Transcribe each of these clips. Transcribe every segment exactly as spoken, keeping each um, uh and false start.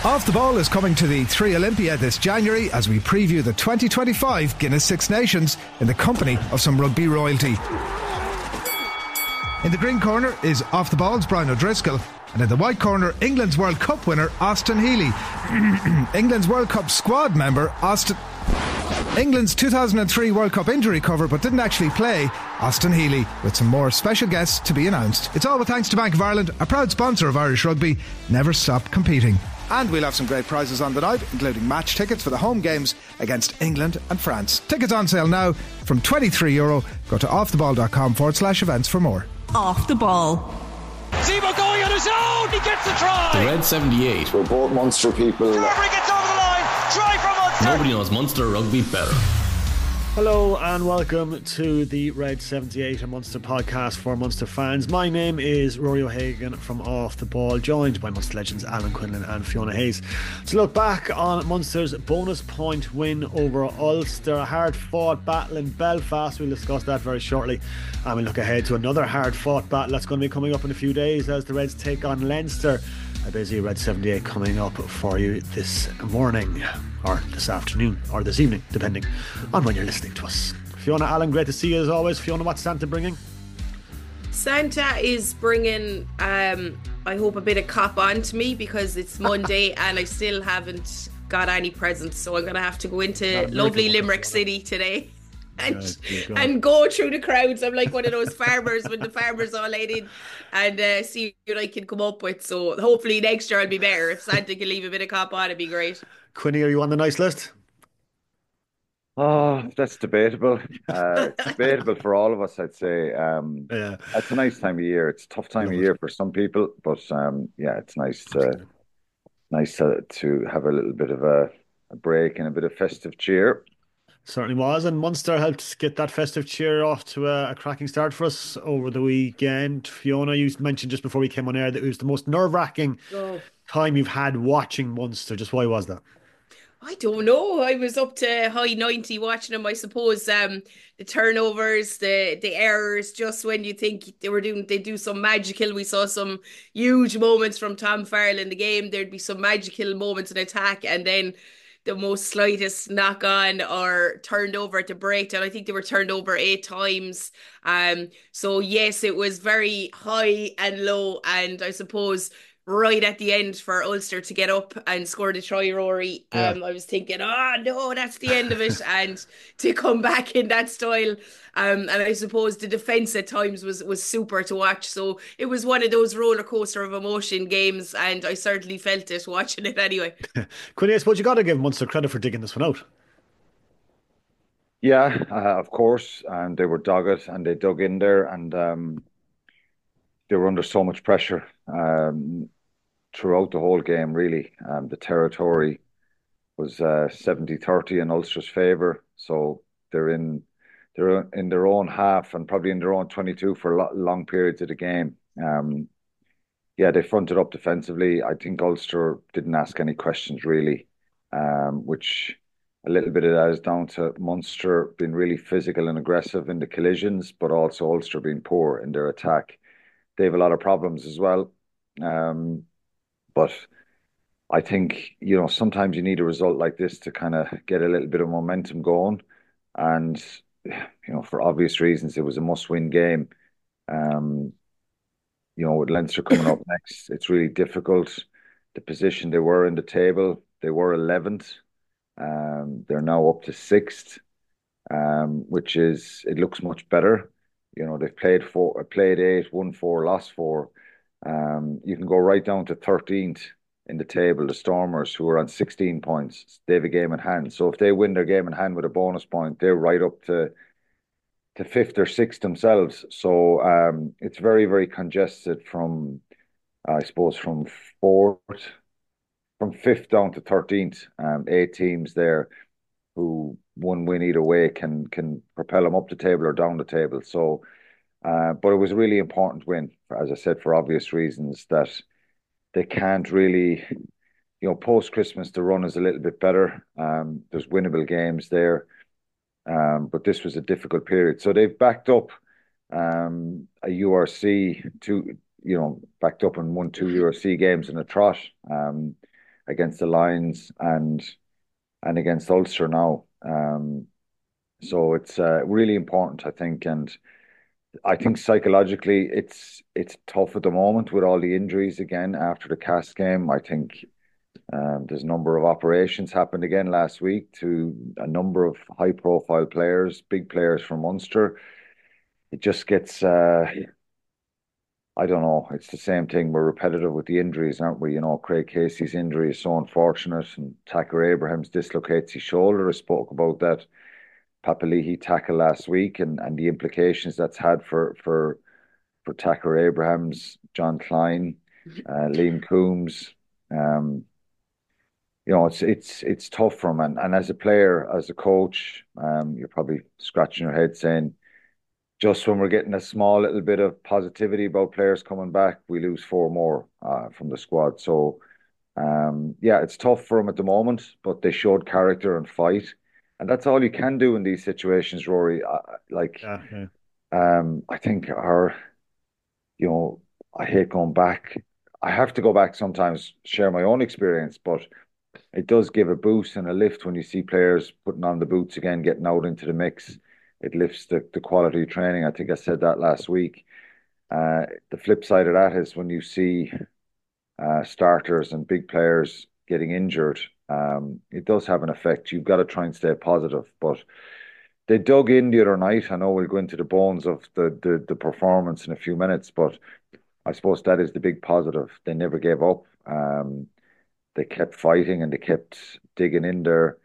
Off the Ball is coming to the Three Olympia this January as we preview the twenty twenty-five Guinness Six Nations in the company of some rugby royalty. In the green corner is Off the Ball's Brian O'Driscoll, and in the white corner, England's World Cup winner Austin Healy. England's World Cup squad member Austin... England's two thousand three World Cup injury cover but didn't actually play, Austin Healy, with some more special guests to be announced. It's all with thanks to Bank of Ireland, a proud sponsor of Irish rugby. Never stop competing. And we'll have some great prizes on the night, including match tickets for the home games against England and France. Tickets on sale now from twenty-three euro. Go to offtheball.com forward slash events for more. Off the Ball. Zebo going on his own, he gets the try. The Red seventy-eight. We're both Munster people. Carberry gets over the line, try from Munster. Nobody knows Munster rugby better. Hello and welcome to the Red seventy-eight, a Munster podcast for Munster fans. My name is Rory O'Hagan from Off the Ball, joined by Munster legends Alan Quinlan and Fiona Hayes to look back on Munster's bonus point win over Ulster, a hard fought battle in Belfast. We'll discuss that very shortly, and we'll look ahead to another hard fought battle that's going to be coming up in a few days as the Reds take on Leinster. A busy Red seventy-eight coming up for you this morning, or this afternoon, or this evening, depending on when you're listening to us. Fiona, Alan, great to see you as always. Fiona, what's Santa bringing? Santa is bringing, um, I hope, a bit of cop on to me because it's Monday and I still haven't got any presents, so I'm going to have to go into lovely Limerick City today. And, go. and go through the crowds. I'm like one of those farmers when the farmers all laid in and uh, see what I can come up with. So hopefully next year I'll be better. If Santa can leave a bit of cop on, it'd be great. Quinny, are you on the nice list? Oh, that's debatable. Uh, it's debatable for all of us, I'd say. Um, yeah. It's a nice time of year. It's a tough time of year for some people, but um, yeah, it's nice to, nice to, to have a little bit of a, a break and a bit of festive cheer. Certainly was, and Munster helped get that festive cheer off to a, a cracking start for us over the weekend. Fiona, you mentioned just before we came on air that it was the most nerve-wracking oh. time you've had watching Munster. Just why was that? I don't know. I was up to high ninety watching them, I suppose. Um, the turnovers, the the errors, just when you think they were doing, they do some magical. We saw some huge moments from Tom Farrell in the game. There'd be some magical moments in attack, and then the most slightest knock on or turned over at the breakdown. I think they were turned over eight times. Um, so yes, it was very high and low. And I suppose right at the end for Ulster to get up and score the try, Rory, yeah. um, I was thinking, oh no, that's the end of it. And to come back in that style. Um, and I suppose the defence at times was, was super to watch. So it was one of those roller coaster of emotion games, and I certainly felt it watching it anyway. Quinny, I suppose you got to give Munster credit for digging this one out. Yeah, uh, of course. And they were dogged and they dug in there, and um, they were under so much pressure um, throughout the whole game, really. Um, the territory was uh, seventy thirty in Ulster's favour. So they're in... They're in their own half and probably in their own twenty-two for long periods of the game. Um, yeah, they fronted up defensively. I think Ulster didn't ask any questions really, um, which a little bit of that is down to Munster being really physical and aggressive in the collisions, but also Ulster being poor in their attack. They have a lot of problems as well. Um, but I think, you know, sometimes you need a result like this to kind of get a little bit of momentum going. And you know, for obvious reasons, it was a must-win game. Um, you know, with Leinster coming up next, it's really difficult. The position they were in the table, they were eleventh. Um, they're now up to sixth, um, which is, it looks much better. You know, they've played four, played eight, won four, lost four. Um, you can go right down to thirteenth in the table, the Stormers, who are on sixteen points. They have a game in hand. So if they win their game in hand with a bonus point, they're right up to to fifth or sixth themselves. So um, it's very, very congested from, I suppose, from fourth, from fifth down to thirteenth. Um, eight teams there who one win either way can can propel them up the table or down the table. So, uh, but it was a really important win, as I said, for obvious reasons that they can't really, you know, post-Christmas, the run is a little bit better. Um, there's winnable games there. Um, but this was a difficult period. So they've backed up um, a U R C, two, you know, backed up and won two U R C games in a trot, um, against the Lions and and against Ulster now. Um, so it's uh, really important, I think, and I think psychologically it's it's tough at the moment with all the injuries again after the Cast game. I think um, there's a number of operations happened again last week to a number of high-profile players, big players from Munster. It just gets, uh, I don't know, it's the same thing. We're repetitive with the injuries, aren't we? You know, Craig Casey's injury is so unfortunate, and Tacker Abrahams dislocates his shoulder. I spoke about that Papali'i tackle last week and, and the implications that's had for for for Tacker Abrahams, John Klein, uh, Liam Coombs. Um, you know, it's it's it's tough for him. And, and as a player, as a coach, um, you're probably scratching your head saying, just when we're getting a small little bit of positivity about players coming back, we lose four more uh, from the squad. So, um, yeah, it's tough for them at the moment, but they showed character and fight. And that's all you can do in these situations, Rory. Uh, like, Yeah, yeah. um, I think our, you know, I hate going back. I have to go back sometimes, share my own experience, but it does give a boost and a lift when you see players putting on the boots again, getting out into the mix. It lifts the, the quality of training. I think I said that last week. Uh, the flip side of that is when you see uh, starters and big players getting injured, um, it does have an effect. You've got to try and stay positive. But they dug in the other night. I know we'll go into the bones of the, the, the performance in a few minutes, but I suppose that is the big positive. They never gave up. Um, they kept fighting and they kept digging in there.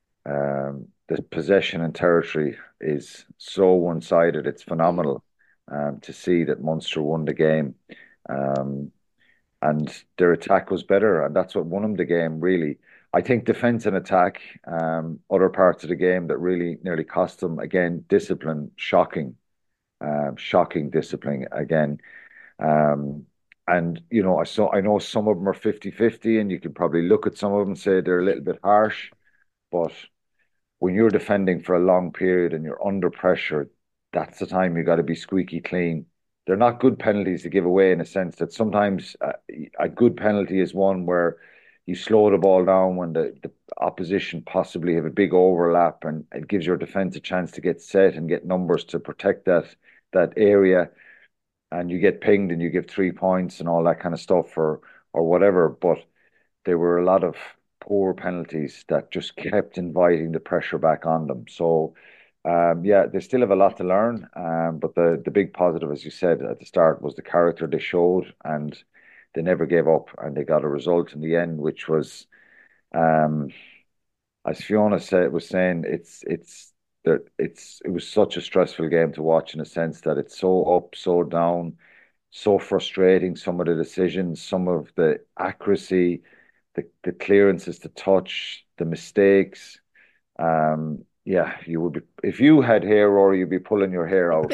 Um, the possession and territory is so one-sided. It's phenomenal um, to see that Munster won the game. Um, and their attack was better, and that's what won them the game, really. I think defence and attack, um, other parts of the game that really nearly cost them, again, discipline, shocking, um, shocking discipline again. Um, and, you know, I saw, I know some of them are fifty-fifty, and you could probably look at some of them and say they're a little bit harsh, but when you're defending for a long period and you're under pressure, that's the time you got to be squeaky clean. They're not good penalties to give away in a sense that sometimes uh, a good penalty is one where you slow the ball down when the, the opposition possibly have a big overlap, and it gives your defence a chance to get set and get numbers to protect that that area, and you get pinged and you give three points and all that kind of stuff or or whatever. But there were a lot of poor penalties that just kept inviting the pressure back on them. So, um, yeah, they still have a lot to learn. Um, but the the big positive, as you said at the start, was the character they showed, and they never gave up, and they got a result in the end, which was, um, as Fiona said, was saying, it's it's that it's it was such a stressful game to watch in a sense that it's so up, so down, so frustrating. Some of the decisions, some of the accuracy, the the clearances to touch, the mistakes. Um, yeah, you would be if you had hair, or you'd be pulling your hair out.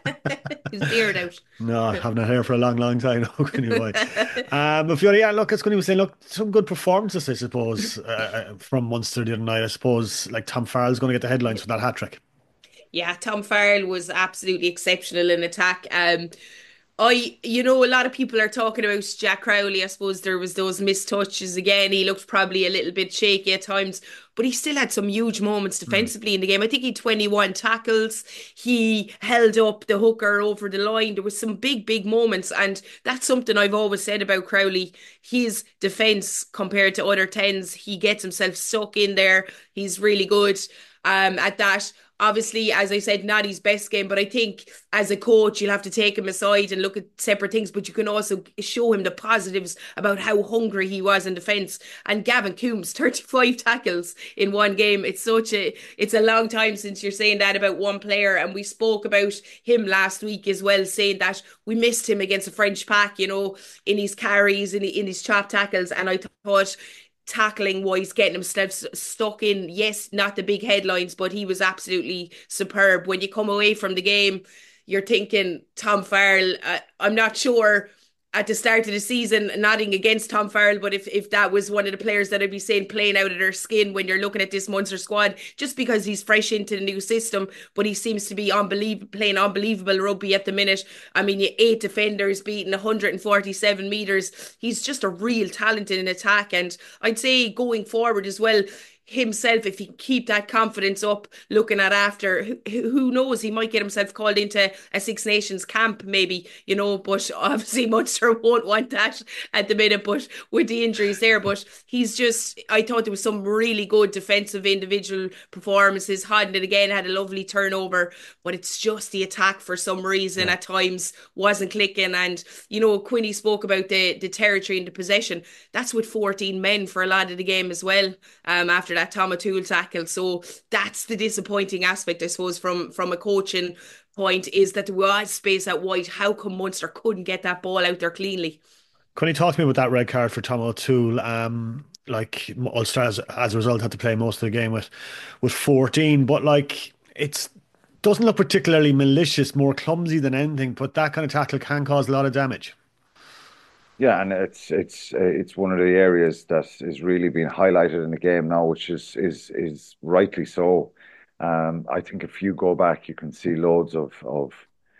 His beard out. No, I haven't had hair for a long, long time. How can you why? Um, but Fiona, yeah, look, it's going to be saying, look, some good performances, I suppose, uh, from Munster the other night. I suppose, like Tom Farrell's going to get the headlines for that hat trick. Yeah, Tom Farrell was absolutely exceptional in attack. Um, I, you know, a lot of people are talking about Jack Crowley. I suppose there was those missed touches again. He looked probably a little bit shaky at times, but he still had some huge moments defensively mm. in the game. I think he had twenty-one tackles. He held up the hooker over the line. There was some big, big moments, and that's something I've always said about Crowley. His defence compared to other tens, he gets himself stuck in there. He's really good um, at that. Obviously, as I said, not his best game, but I think as a coach, you'll have to take him aside and look at separate things, but you can also show him the positives about how hungry he was in defence. And Gavin Coombs, thirty-five tackles in one game. It's such a, it's a long time since you're saying that about one player. And we spoke about him last week as well, saying that we missed him against a French pack, you know, in his carries, in, in his chop tackles. And I thought, tackling wise, getting himself stuck in, yes, not the big headlines, but he was absolutely superb. When you come away from the game, you're thinking Tom Farrell, uh, I'm not sure at the start of the season, nothing against Tom Farrell, but if, if that was one of the players that I'd be saying playing out of their skin when you're looking at this Munster squad, just because he's fresh into the new system, but he seems to be unbelievable, playing unbelievable rugby at the minute. I mean, eight defenders beating one hundred forty-seven metres. He's just a real talent in attack. And I'd say going forward as well, himself, if he can keep that confidence up, looking at after, who, who knows, he might get himself called into a Six Nations camp maybe, you know, but obviously Munster won't want that at the minute, but with the injuries there. But he's just, I thought there was some really good defensive individual performances. Hodnett again had a lovely turnover, but it's just the attack for some reason yeah. at times wasn't clicking. And you know, Quinny spoke about the, the territory and the possession. That's with fourteen men for a lot of the game as well, um, after that that Tom O'Toole tackle. So that's the disappointing aspect, I suppose, from from a coaching point, is that there was space at White. How come Munster couldn't get that ball out there cleanly? Can you talk to me about that red card for Tom O'Toole? Um, like Ulster, as, as a result, had to play most of the game with with fourteen, but like it's doesn't look particularly malicious, more clumsy than anything. But that kind of tackle can cause a lot of damage. Yeah, and it's it's uh, it's one of the areas that is really being highlighted in the game now, which is is is rightly so. Um, I think if you go back, you can see loads of of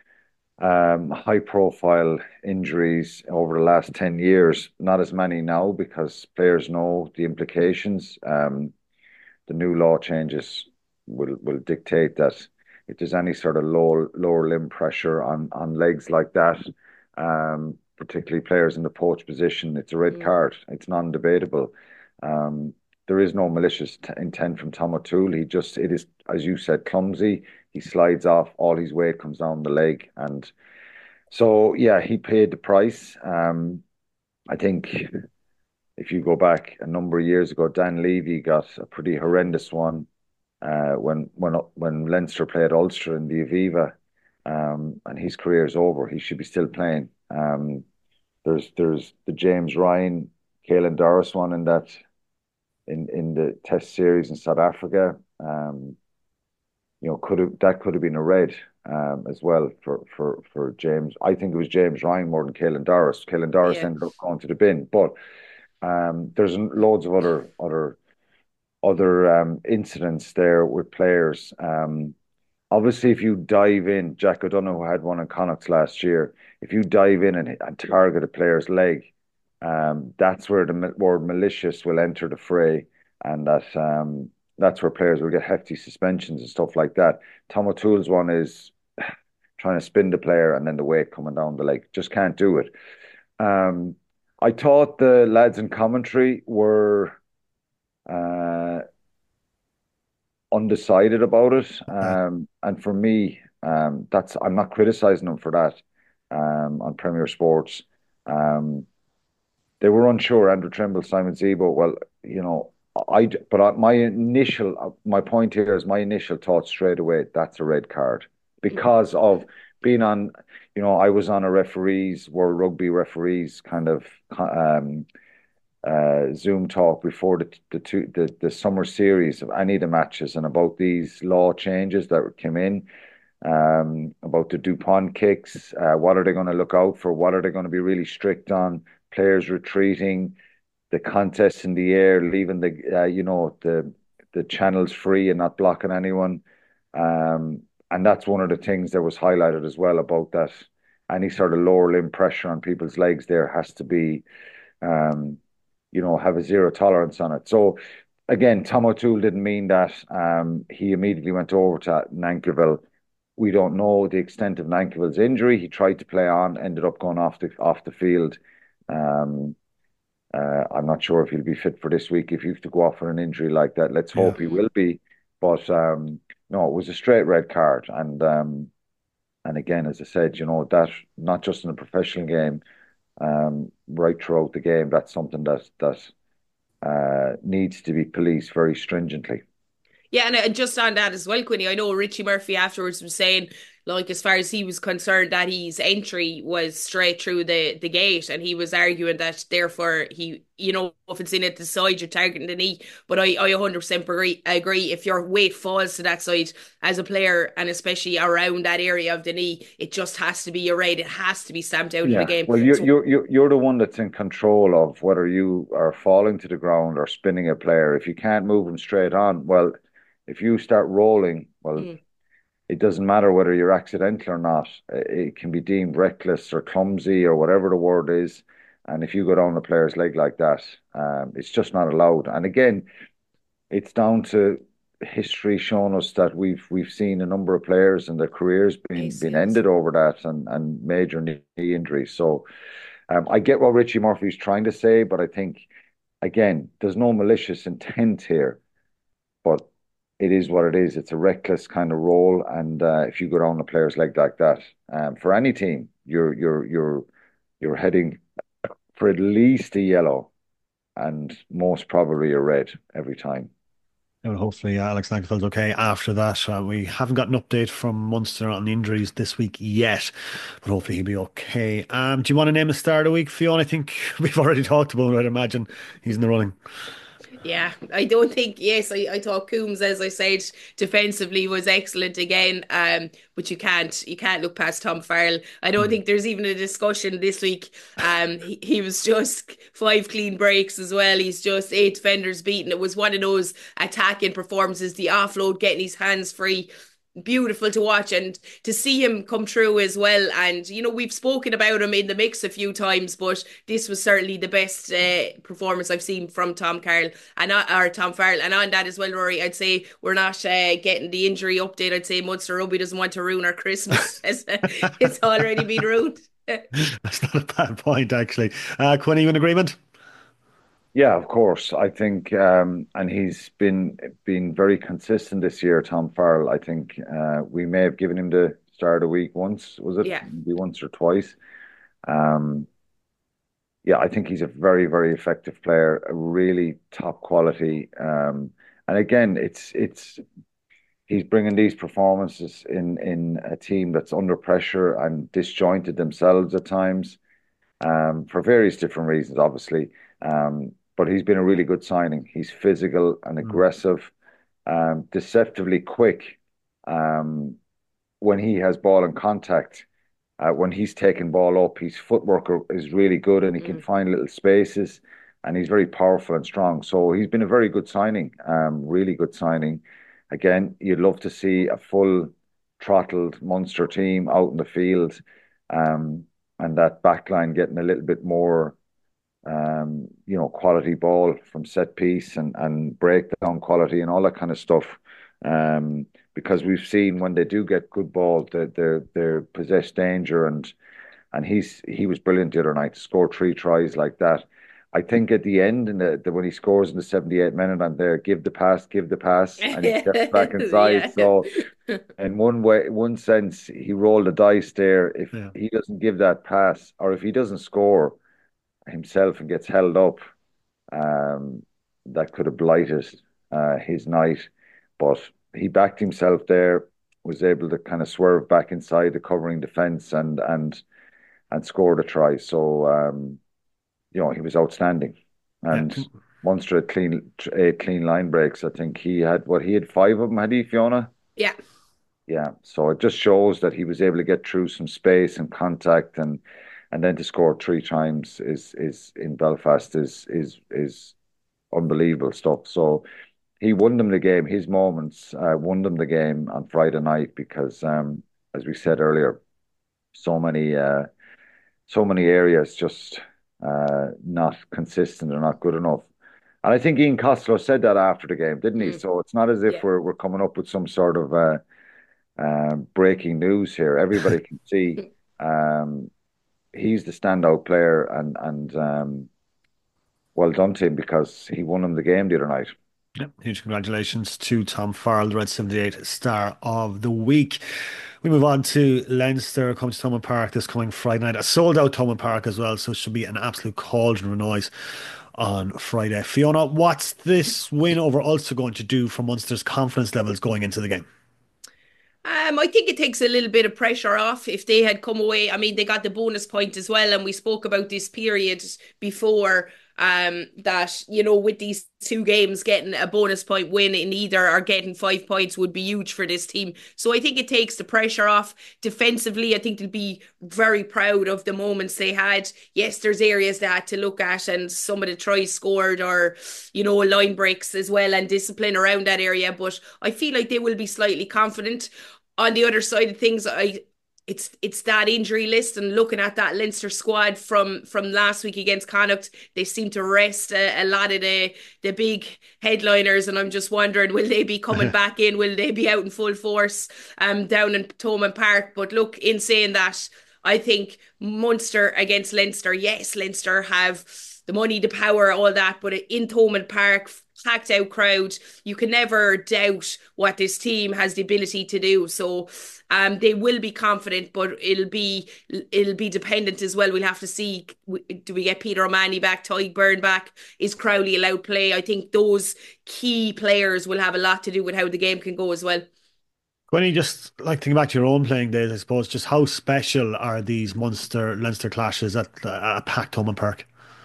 um, high profile injuries over the last ten years. Not as many now because players know the implications. Um, the new law changes will will dictate that if there's any sort of lower lower limb pressure on on legs like that. Um, particularly players in the poach position, it's a red mm. card. It's non-debatable. Um, there is no malicious t- intent from Tom O'Toole. He just, it is, as you said, clumsy. He slides off, all his weight comes down the leg. And so, yeah, he paid the price. Um, I think if you go back a number of years ago, Dan Levy got a pretty horrendous one uh, when, when, when Leinster played Ulster in the Aviva. Um, and his career is over. He should be still playing. Um, there's there's the James Ryan, Caelan Doris one in that in, in the Test series in South Africa. Um, you know, could have that could have been a red um, as well for, for, for James. I think it was James Ryan more than Caelan Doris. Caelan Doris yeah. ended up going to the bin, but um, there's loads of other other other um, incidents there with players. Um, Obviously, if you dive in, Jack O'Donoghue had one in Connacht last year. If you dive in and, and target a player's leg, um, that's where the word malicious will enter the fray, and that um, that's where players will get hefty suspensions and stuff like that. Tom O'Toole's one is trying to spin the player and then the weight coming down the leg. Just can't do it. Um, I thought the lads in commentary were Uh, undecided about it, um, and for me, um, that's I'm not criticizing them for that. Um, on Premier Sports, um, they were unsure. Andrew Trimble, Simon Zebo. Well, you know, I but I, my initial my point here is my initial thought straight away. That's a red card because of being on. You know, I was on a referees World Rugby referees kind of. Um, Uh, Zoom talk before the the two the, the summer series of any of the matches and about these law changes that came in, um, about the Dupont kicks. Uh, what are they going to look out for? What are they going to be really strict on? Players retreating, the contests in the air, leaving the uh, you know the the channels free and not blocking anyone. Um, and that's one of the things that was highlighted as well about that. Any sort of lower limb pressure on people's legs there has to be. Um, you know, have a zero tolerance on it. So again, Tom O'Toole didn't mean that. Um, he immediately went over to Nankerville. We don't know the extent of Nankerville's injury. He tried to play on, ended up going off the off the field. Um, uh, I'm not sure if he'll be fit for this week. If you have to go off for an injury like that, let's hope yeah. he will be. But um, no, it was a straight red card. And um, and again, as I said, you know, that not just in a professional game, Um, right throughout the game, that's something that that uh, needs to be policed very stringently. Yeah, and uh, just on that as well, Quinny, I know Richie Murphy afterwards was saying, like, as far as he was concerned, that his entry was straight through the, the gate, and he was arguing that therefore he, you know, if it's in at the side, you're targeting the knee. But I, I one hundred percent agree, agree. If your weight falls to that side as a player, and especially around that area of the knee, it just has to be your right. It has to be stamped out of the Yeah, game. well, you So, you you you're the one that's in control of whether you are falling to the ground or spinning a player. If you can't move him straight on, well, if you start rolling, well, mm, it doesn't matter whether you're accidental or not. It can be deemed reckless or clumsy or whatever the word is. And if you go down a player's leg like that, um, it's just not allowed. And again, it's down to history showing us that we've we've seen a number of players and their careers being being A C Ls. ended over that and and major knee injuries. So um, I get what Richie Murphy's trying to say, but I think again, there's no malicious intent here, but it is what it is. It's a reckless kind of role, and uh, if you go down a player's leg like that, um, for any team, you're you're you're you're heading for at least a yellow and most probably a red every time. And hopefully Alex Nagelfeld's okay after that. Uh, we haven't got an update from Munster on the injuries this week yet, but hopefully he'll be okay. Um, do you want to name a star of the week, Fiona? I think we've already talked about it. I'd imagine he's in the running. Yeah, I don't think, yes, I, I thought Coombs, as I said, defensively was excellent again. Um, but you can't you can't look past Tom Farrell. I don't think there's even a discussion this week. Um, he, he was just five clean breaks as well. He's just eight defenders beaten. It was one of those attacking performances, the offload, getting his hands free. Beautiful to watch and to see him come through as well. And you know, we've spoken about him in the mix a few times, but this was certainly the best uh, performance I've seen from Tom Carroll and uh, or Tom Farrell. And on that as well, Rory, I'd say we're not uh, getting the injury update. I'd say Munster Rugby doesn't want to ruin our Christmas. It's already been ruined. That's not a bad point, actually. Uh, Quinn, are you in agreement? Yeah, of course. I think, um, and he's been been very consistent this year, Tom Farrell. I think uh, we may have given him the start of the week once, was it? Yeah. Maybe once or twice. Um, yeah, I think he's a very, very effective player, a really top quality. Um, and again, it's it's he's bringing these performances in in a team that's under pressure and disjointed themselves at times, um, for various different reasons, obviously. Um, but he's been a really good signing. He's physical and Mm. aggressive, um, deceptively quick. Um, when he has ball in contact, uh, when he's taking ball up, his footwork is really good and he can Mm. find little spaces and he's very powerful and strong. So he's been a very good signing, um, really good signing. Again, you'd love to see a full throttled Munster team out in the field, um, and that backline getting a little bit more, um, you know, quality ball from set piece and, and breakdown quality and all that kind of stuff. Um, because we've seen when they do get good ball, that they're they're possess danger and and he's he was brilliant the other night to score three tries like that. I think at the end, in the, the when he scores in the seventy-eighth minute, I'm there, give the pass, give the pass, and he steps back inside. Yeah. So, in one way, one sense, he rolled the dice there. If Yeah. he doesn't give that pass, or if he doesn't score himself and gets held up, um, that could have blighted uh, his night. But he backed himself there, was able to kind of swerve back inside the covering defense and and and scored a try. So, um, you know, he was outstanding. Yeah. And Munster had clean eight clean line breaks. I think he had what he had five of them, had he, Fiona? Yeah. Yeah. So it just shows that he was able to get through some space and contact and and then to score three times is is in Belfast is is is unbelievable stuff. So he won them the game. His moments uh, won them the game on Friday night because, um, as we said earlier, so many uh, so many areas just uh, not consistent or not good enough. And I think Ian Costello said that after the game, didn't he? Mm. So it's not as if Yeah. we're we're coming up with some sort of uh, um, breaking news here. Everybody can see um, he's the standout player, and and um, well done to him because he won him the game the other night. Yeah, huge congratulations to Tom Farrell, the Red seventy-eight Star of the Week. We move on to Leinster, coming to Thomond Park this coming Friday night. A sold out Thomond Park as well, so it should be an absolute cauldron of noise on Friday. Fiona, what's this win over Ulster going to do for Munster's confidence levels going into the game? Um, I think it takes a little bit of pressure off if they had come away. I mean, they got the bonus point as well, and we spoke about this period before. Um, that you know, with these two games, getting a bonus point win in either or getting five points would be huge for this team. So I think it takes the pressure off. Defensively, I think they'll be very proud of the moments they had. Yes, there's areas they had to look at, and some of the tries scored, or you know, line breaks as well, and discipline around that area. But I feel like they will be slightly confident. On the other side of things, I it's it's that injury list, and looking at that Leinster squad from from last week against Connacht, they seem to rest a, a lot of the the big headliners, and I'm just wondering, will they be coming back in? Will they be out in full force um down in Thomond Park? But look, in saying that, I think Munster against Leinster, yes, Leinster have the money, the power, all that, but in Thomond Park, packed out crowd, you can never doubt what this team has the ability to do. So um, they will be confident, but it'll be it'll be dependent as well. We'll have to see, do we get Peter O'Mahony back, Tadhg Beirne back? Is Crowley allowed play? I think those key players will have a lot to do with how the game can go as well. Gwenny, just like thinking back to your own playing days, I suppose, just how special are these Munster-Leinster clashes at a packed Thomond Park?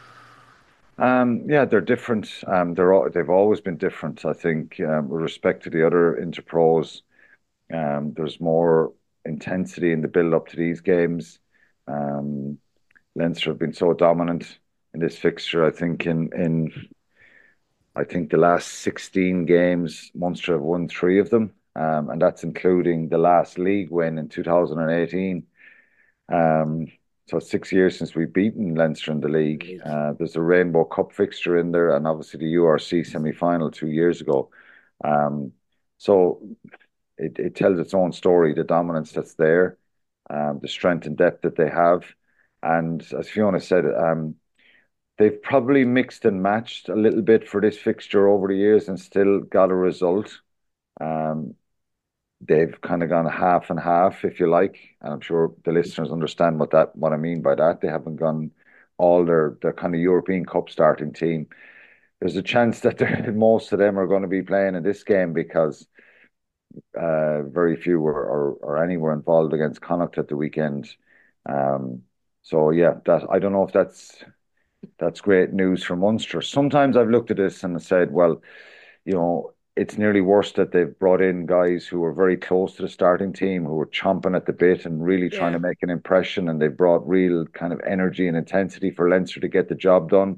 Um, yeah, they're different. Um, they're all, they've always been different. I think um, with respect to the other interpros, um, there's more intensity in the build up to these games. Um, Leinster have been so dominant in this fixture. I think in in I think the last sixteen games, Munster have won three of them, um, and that's including the last league win in two thousand eighteen. Um, So it's six years since we've beaten Leinster in the league. Uh, there's a Rainbow Cup fixture in there, and obviously the U R C semi-final two years ago. Um, so it, it tells its own story, the dominance that's there, um, the strength and depth that they have. And as Fiona said, um, they've probably mixed and matched a little bit for this fixture over the years and still got a result. Um, they've kind of gone half and half, if you like. And I'm sure the listeners understand what that what I mean by that. They haven't gone all their their kind of European Cup starting team. There's a chance that most of them are going to be playing in this game because uh, very few were or, or any were involved against Connacht at the weekend. Um, so yeah, that I don't know if that's that's great news for Munster. Sometimes I've looked at this and said, well, you know, it's nearly worse that they've brought in guys who were very close to the starting team, who were chomping at the bit and really trying Yeah. to make an impression, and they've brought real kind of energy and intensity for Leinster to get the job done.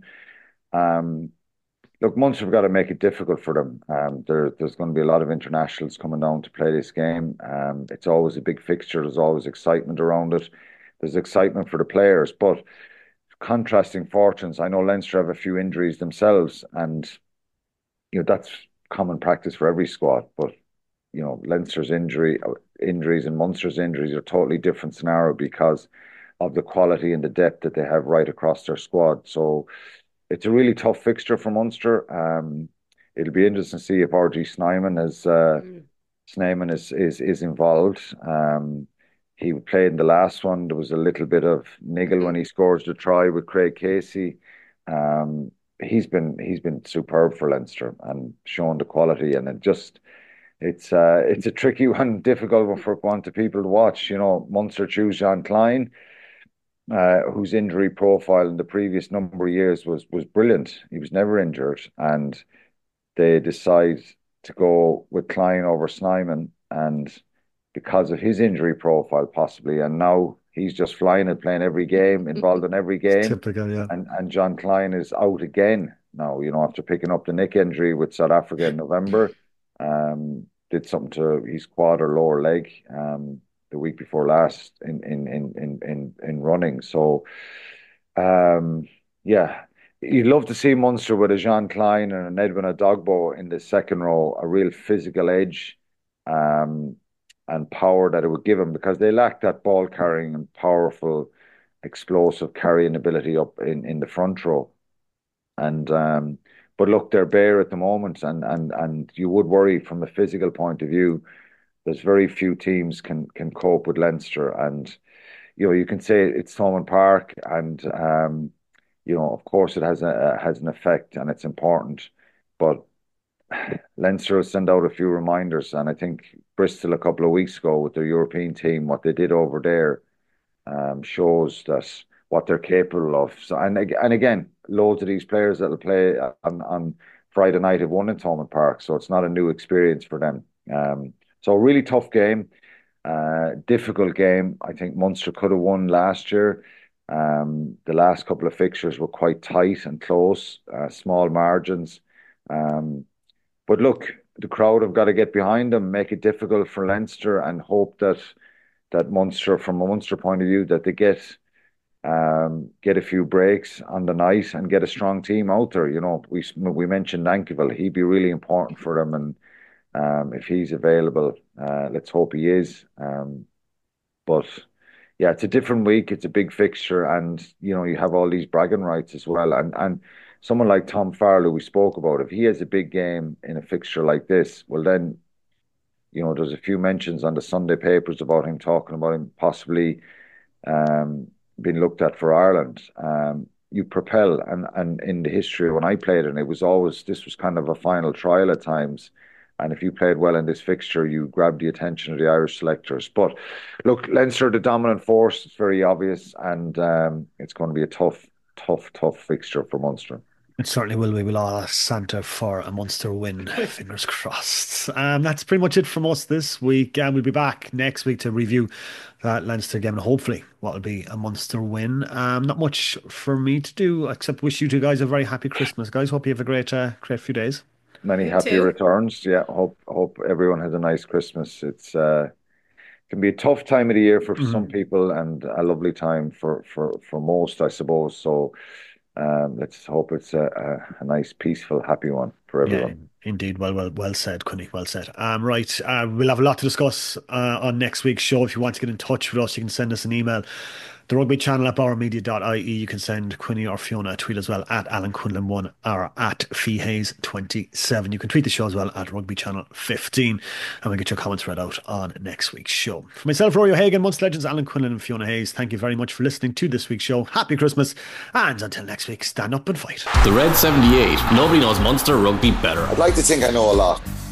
Um, look, Munster have got to make it difficult for them. Um, there, there's going to be a lot of internationals coming down to play this game. Um, it's always a big fixture. There's always excitement around it. There's excitement for the players, but contrasting fortunes. I know Leinster have a few injuries themselves, and you know that's common practice for every squad. But you know, Leinster's injury injuries and Munster's injuries are totally different scenario because of the quality and the depth that they have right across their squad. So it's a really tough fixture for Munster. Um, it'll be interesting to see if R G Snyman is uh, Mm. Snyman is is is involved. Um, he played in the last one. There was a little bit of niggle when he scores the try with Craig Casey. Um, he's been he's been superb for Leinster and shown the quality. And it just it's uh, it's a tricky one, difficult one for one to people to watch. You know, Munster choose Jean Klein, uh, whose injury profile in the previous number of years was was brilliant. He was never injured, and they decide to go with Klein over Snyman, and because of his injury profile, possibly, and now he's just flying and playing every game, involved in every game, Typical, yeah. and and John Klein is out again now. You know, after picking up the nick injury with South Africa in November, um, did something to his quad or lower leg, um, the week before last in in in in in, in running. So, um, yeah. You'd love to see Munster with a Jean Klein and an Edwin Adogbo in the second row, a real physical edge, um, and power that it would give them, because they lack that ball carrying and powerful, explosive carrying ability up in, in the front row. And um, but look, they're bare at the moment, and and and you would worry from a physical point of view. There's very few teams can can cope with Leinster, and you know you can say it's Thomond Park, and um, you know, of course it has a has an effect and it's important, but Leinster will send out a few reminders, and I think Bristol a couple of weeks ago with their European team, what they did over there, um, shows that what they're capable of. So, and and again, loads of these players that will play on, on Friday night have won in Thomond Park, so it's not a new experience for them. Um, so a really tough game, uh, difficult game. I think Munster could have won last year. Um, the last couple of fixtures were quite tight and close, uh, small margins. Um, but look, the crowd have got to get behind them, make it difficult for Leinster, and hope that that Munster, from a Munster point of view, that they get um, get a few breaks on the night and get a strong team out there. You know, we we mentioned Nankerville; he'd be really important for them, and um, if he's available, uh, let's hope he is. Um, but yeah, it's a different week. It's a big fixture, and you know you have all these bragging rights as well. And and someone like Tom Farrell, we spoke about, if he has a big game in a fixture like this, well then, you know, there's a few mentions on the Sunday papers about him talking about him possibly um, being looked at for Ireland. Um, you propel, and and in the history when I played, and it was always this was kind of a final trial at times. And if you played well in this fixture, you grabbed the attention of the Irish selectors. But look, Leinster, the dominant force, it's very obvious, and um, it's going to be a tough, tough, tough fixture for Munster. It certainly will. We will all ask Santa for a Munster win. Fingers crossed. Um, that's pretty much it from us this week. And um, we'll be back next week to review that Leinster game and hopefully what will be a Munster win. Um, not much for me to do except wish you two guys a very happy Christmas, guys. Hope you have a great, uh, great few days. Many You happy too. returns. Yeah, hope hope everyone has a nice Christmas. It's uh, can be a tough time of the year for Mhm. some people, and a lovely time for for for most, I suppose. So um, let's hope it's a, a, a nice, peaceful, happy one for everyone. Yeah, indeed. Well, well, well said, Quinny. Well said. Um, right. Uh, we'll have a lot to discuss uh, on next week's show. If you want to get in touch with us, you can send us an email. The rugby channel at bauermedia dot I E. You can send Quinny or Fiona a tweet as well at Alan Quinlan one or at Fee Hayes twenty-seven. You can tweet the show as well at Rugby Channel fifteen, and we'll get your comments read out on next week's show. For myself, Rory O'Hagan, Munster Legends, Alan Quinlan and Fiona Hayes, thank you very much for listening to this week's show. Happy Christmas, and until next week, stand up and fight. The Red seventy-eight. Nobody knows Munster rugby better. I'd like to think I know a lot.